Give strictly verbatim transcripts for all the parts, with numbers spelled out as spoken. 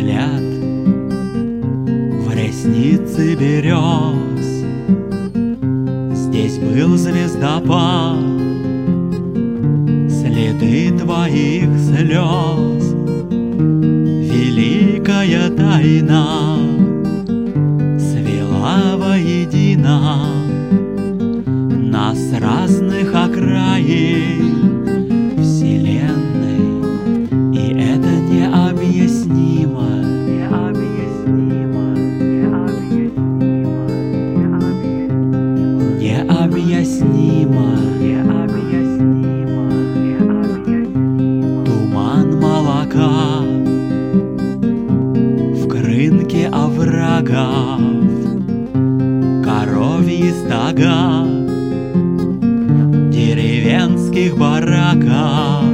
взгляд в ресницы берез. Здесь был звездопад, следы твоих слез. Великая тайна свела воедино нас с разных окраин вселенной, и это необъяснимо, необъяснимо, необъяснимо, необъяснимо, необъяснимо, необъяснимо. Туман молока в крынке оврагов, коровьи стога деревенских бараков,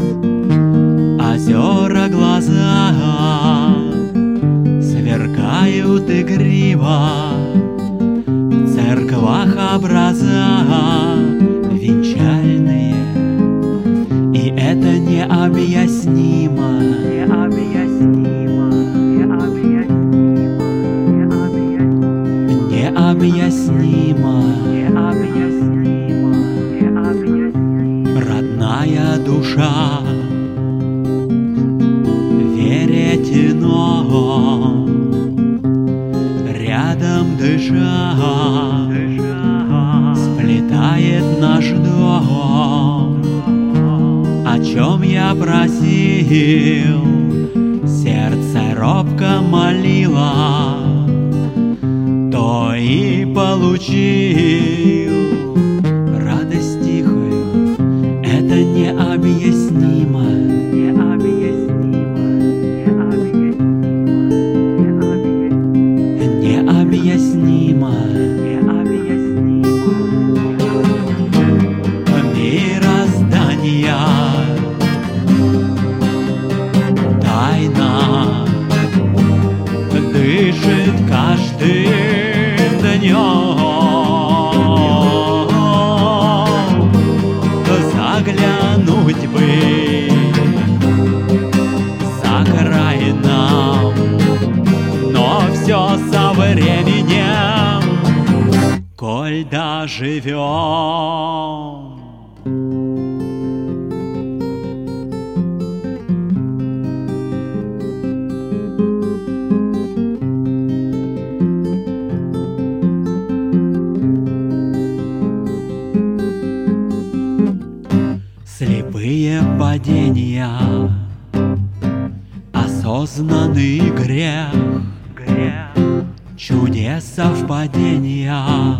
озера глаза сверкают игриво, в церквах образа венчальные, и это необъяснимо, необъяснимо, необъяснимо, необъяснимо, необъяснимо, необъяснимо. Родная душа, веретено, рядом дыша, сплетает наш дом. О чем я просил, сердце робко молило, то и получил. Радость тихую, это необъяснимо, необъяснимо, необъяснимо, необъяснимо, необъяснимо. Мироздания тайна дышит каждым днем. Заглянуть бы за край нам, но все со временем, коль доживем. Слепые падения, осознанный грех, грех, чудес совпадения,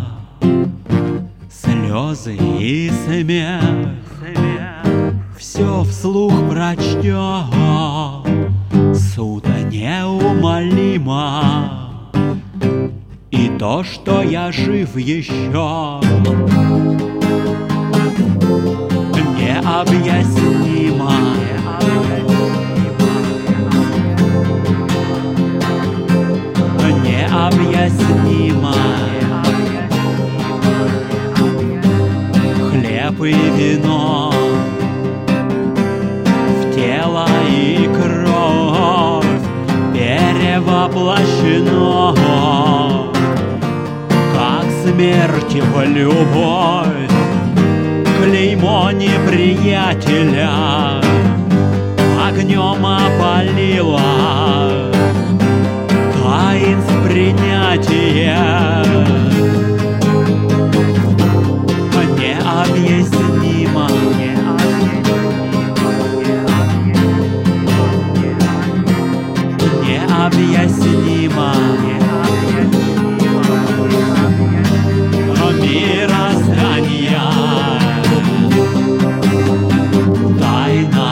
слезы и смех, смех. Все вслух прочтем, суда неумолимо, и то, что я жив еще, необъяснимо, необъяснимо. Хлеб и вино в тело и кровь перевоплощено, как смерть в любовь. Клеймо неприятеля огнем опалило, таинств принятия необъяснимо, необъяснимо, мироздания тайна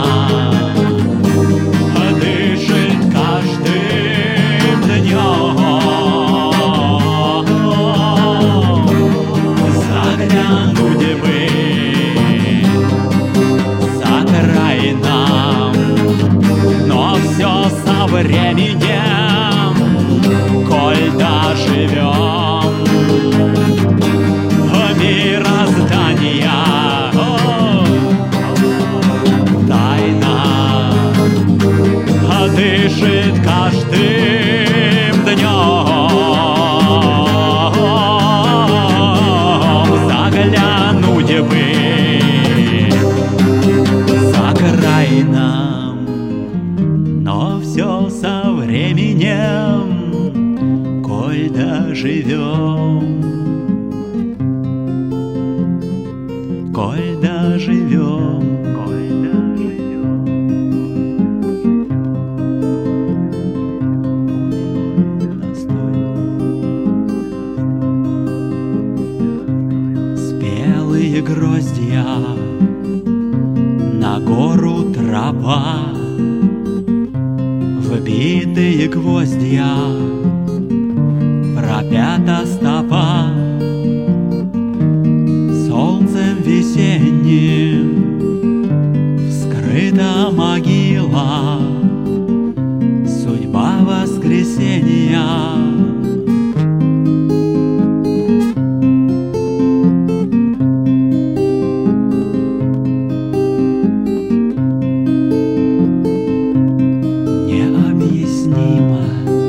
дышит каждым днем. Заглянуть бы за край нам, но все со временем, коль доживем. Мироздания тайна дышит каждым днем. Заглянуть бы за край нам, но все со временем, коль доживем, коль доживем, коль доживем. Спелые гроздья, на гору тропа, вбитые гвоздья, пропята стопа. Солнцем весенним вскрыта могила, судьба воскресенья. Необъяснимо,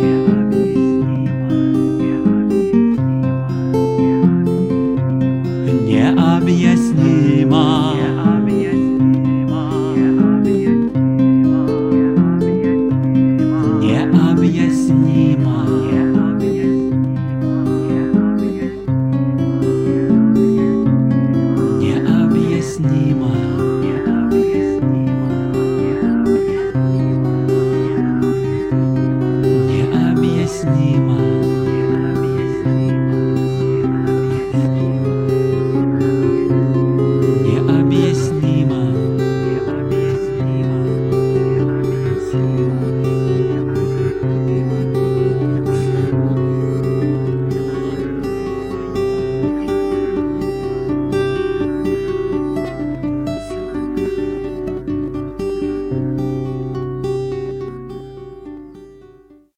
необъяснимо, необъяснимо.